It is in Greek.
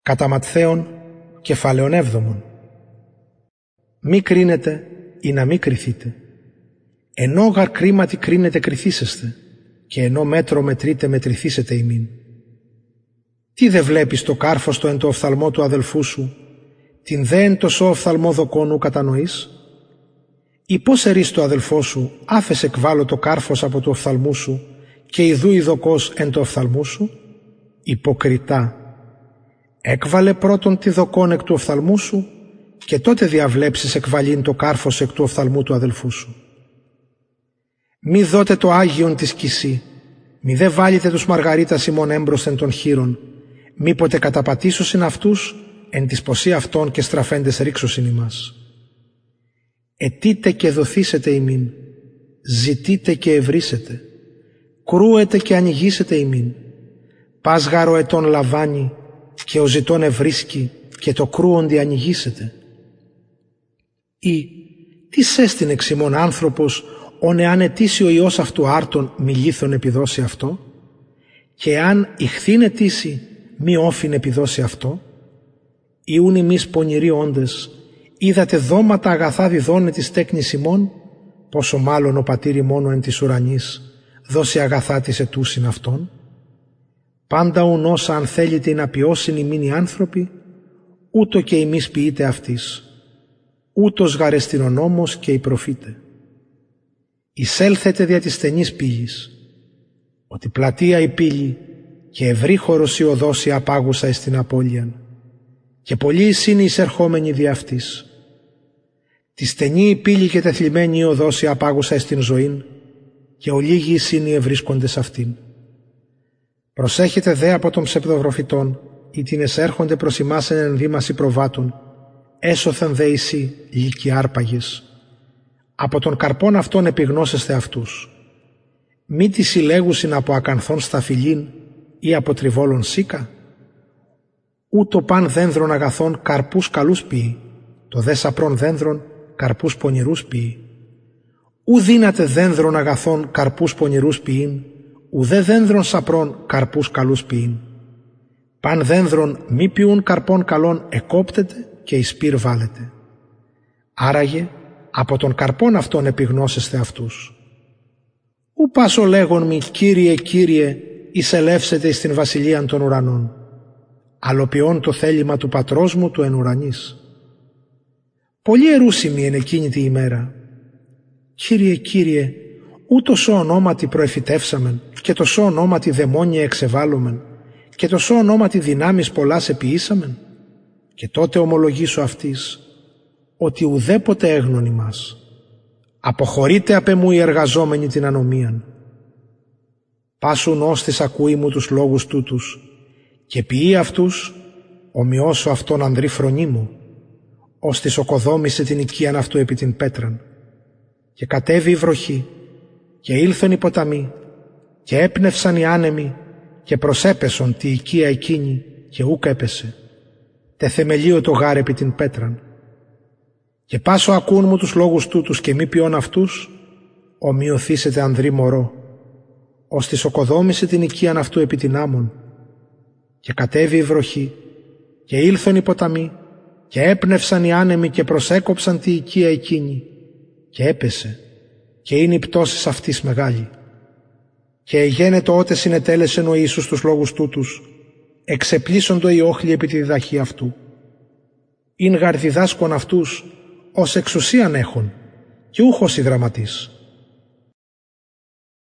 Κατά Ματθαίον, κεφάλαιον 7. Μη κρίνετε ή να μη κριθείτε. Ενώ γαρ κρίματι κρίνετε κριθήσεστε, και ενώ μέτρο μετρείτε μετρηθήσετε ημίν. Τι δε βλέπεις το κάρφωστο εν το οφθαλμό του αδελφού σου, την δε εν το σώ οφθαλμό δοκόνου κατανοείς? Ή πώς ερείς το αδελφό σου, άφες εκβάλλω το κάρφος από του οφθαλμού σου, και ιδού η δοκός εν το οφθαλμού σου? Υποκριτά, έκβαλε πρώτον τη δοκόν εκ του οφθαλμού σου, και τότε διαβλέψεις εκβαλήν το κάρφος εκ του οφθαλμού του αδελφού σου. Μη δώτε το Άγιον της κυσί, μη δε βάλετε τους μαργαρίτας ημών έμπροσθεν των χείρων, μήποτε καταπατήσωσιν αυτούς εν της ποσή αυτών και στραφέντες ρίξωσιν ημάς. Αιτείτε και δοθήσετε ημίν, ζητείτε και ευρύσετε, κρούετε και ανοιγήσετε ημίν. Πας γάρο ετών λαμβάνει και ο ζητών ευρίσκει και το κρούοντι ανοιγήσετε. Ή τι σέστην εξ ημών άνθρωπος, ον εάν αιτήσει ο Υιός αυτού άρτον μη λίθον επιδώσει αυτό, και αν ηχθήν αιτήσει μη όφιν επιδώσει αυτό? Ιούν ημείς πονηροί όντες, είδατε δώματα αγαθά διδώνε της τέκνης ημών, πόσο μάλλον ο πατήρ ημών εν της ουρανής δώσει αγαθά της ετούσιν αυτών. Πάντα ουν όσα αν θέλετε να ποιώσιν ημίν οι άνθρωποι, ούτω και ημείς ποιείτε αυτής, ούτως γαρεστην ο νόμος και οι προφήτε. Εισέλθετε δια της στενής πύλης, ότι πλατεία η πύλη και ευρύ χώρος η οδός η απάγουσα εις την απώλειαν, και πολλοί εισήν οι εισερχόμενοι δι' αυτής. Τη στενή η πύλη και τεθλιμμένη η οδός η απάγουσα εις την ζωήν, και ολίγοι εισήν οι ευρίσκοντες αυτήν. Προσέχετε δε από των ψευδοβροφητών, ή την εσέρχονται προς ημάς εν ενδύμαση προβάτων, έσωθεν δε εσύ λύκοι άρπαγες. Από των καρπών αυτών επιγνώσεστε αυτούς. Μη τη συλλέγουσιν από ακανθών σταφυλήν ή από τριβόλων σίκα. Ούτω παν δένδρον αγαθών καρπούς καλούς ποιεί, το δε σαπρών δένδρον καρπούς πονηρούς ποιεί. Ου δύναται δένδρον αγαθών καρπούς πονηρούς ποιήν, ουδέ δένδρον σαπρών καρπούς καλούς ποιήν. Παν δένδρον μη ποιούν καρπών καλών εκόπτεται και εις πυρ βάλετε. Άραγε από των καρπών αυτών επιγνώσεστε αυτούς. Ου πάσο λέγον μη Κύριε, Κύριε, εισελεύσετε εις την βασιλείαν των ουρανών, αλλοποιών το θέλημα του πατρός μου του εν ουρανής. Πολλοί ερούσιμοι εν εκείνη τη ημέρα. Κύριε, Κύριε, ούτω σώ ονόματι προεφητεύσαμεν, και το σώ ονόματι δαιμόνια εξεβάλλομεν, και το σώ ονόματι δυνάμεις πολλάς επιήσαμεν. Και τότε ομολογήσω αυτής, ότι ουδέποτε έγνων ημάς. Αποχωρείτε απ' εμού οι εργαζόμενοι την ανομίαν. Πάσουν όστις ακούει μου τους λόγους τούτους, και ποιεί αυτούς, ομοιώσω αυτόν ανδρή φρονή μου, ώστις οκοδόμησε την οικίαν αυτού επί την πέτραν. Και κατέβη η βροχή, και ήλθον οι ποταμοί, και έπνευσαν οι άνεμοι, και προσέπεσον τη οικία εκείνη, και ούκ έπεσε. Τε θεμελίω το γάρ επί την πέτραν. Και πάσο ακούν μου τους λόγους τούτους και μη ποιών αυτούς, ομοιωθήσετε ανδρή μωρό, ώστις οκοδόμησε την οικίαν αυτού επί την άμμον. Και κατέβη η βροχή, και ήλθον οι ποταμοί, και έπνευσαν οι άνεμοι και προσέκοψαν τη οικία εκείνη, και έπεσε, και είναι η πτώση αυτής μεγάλη. Και εγένετο ότε συνετέλεσεν ο Ιησούς τους λόγους τούτους, εξεπλήσσοντο οι όχλοι επί τη διδαχή αυτού. Ειν γαρ διδάσκον αυτούς, ως εξουσίαν έχων, και ούχος η γραμματής.